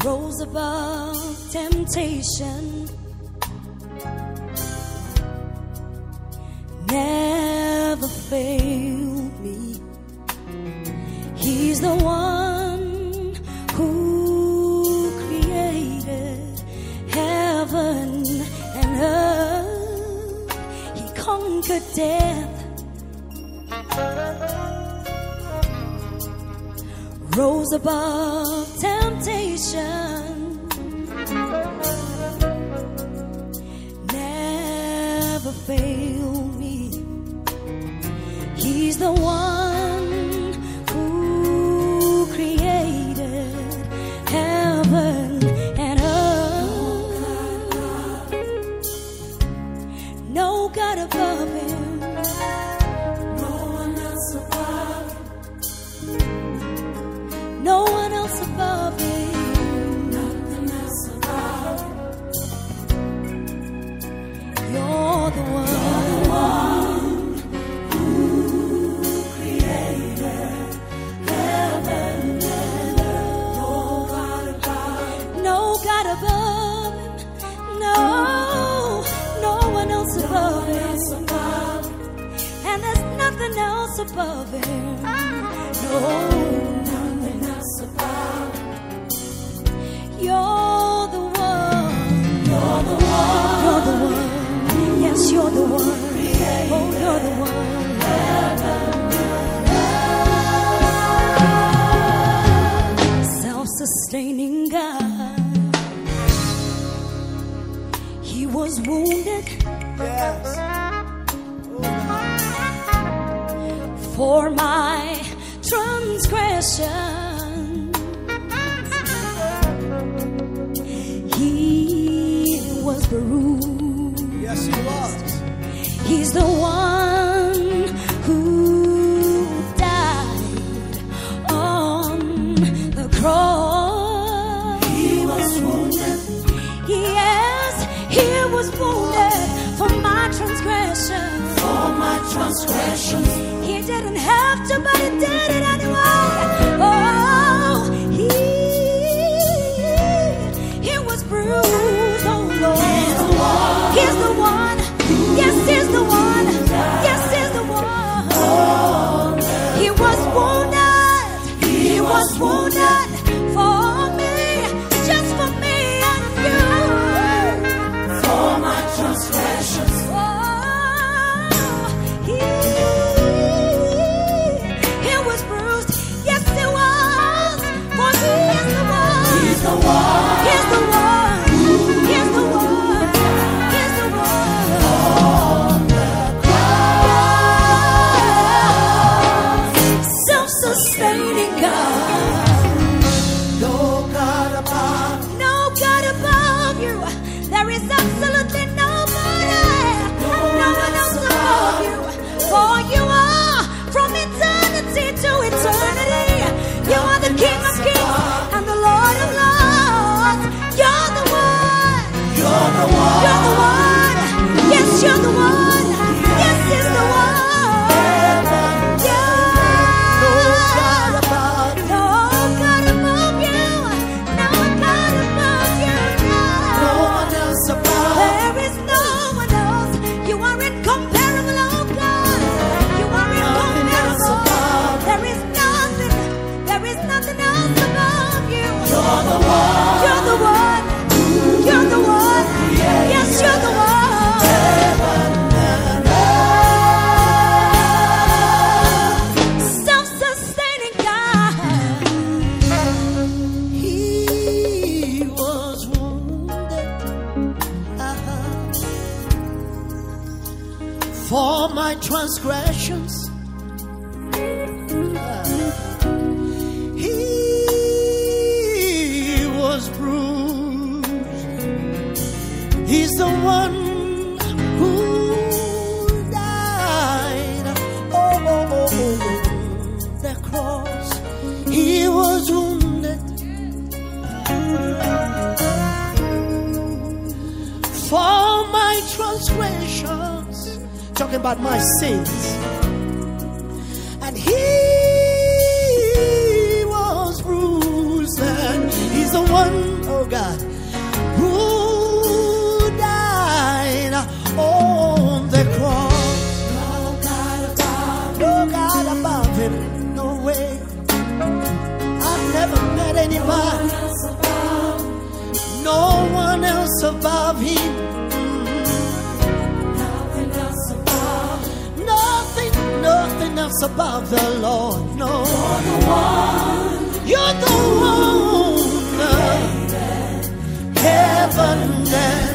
rose above temptation, never failed me. He's the one who created heaven and earth. He conquered death, rose above temptation, never failed me. He's the one who created heaven and earth. No God above him, no one else above him, no one else above him, nothing else above him. You're the one, who created heaven and earth. No God above him, no one else above him, and there's nothing else above him. No. You're the one. You're the one. You're the one. Yes, you're the one. Oh, you're the one. Self-sustaining God. He was wounded. Yes. For my transgression. Bruised. Yes, he was. He's the one who died on the cross. He was wounded. Yes, he was wounded for my transgressions. For my transgressions. He didn't have to, but he did it anyway. Oh, he was bruised. Oh, Lord. He's the one. Yes, he's the one. Yes, he's the one. He was wounded. He was wounded for me, just for me and you. For my transgressions. He was bruised. Yes, he was. For he is the one. He's the one. He's the one. He's the one. Sustaining God. No God above. No God above you. There is absolutely nobody. No one else above you. For you are from eternity to eternity. You are the King of kings and the Lord of lords. You're the one. You're the one. You're the one. Yes, you're the one. Yes, is the one. For my transgressions, he was bruised. He's the one who died on the cross. He was wounded for my transgressions. Talking about my sins, and he was bruised, and he's the one oh God, who died on the cross. No God above him, no way. I've never met anybody, no one else above him. Nothing else above the Lord. No, you're the one. Heaven and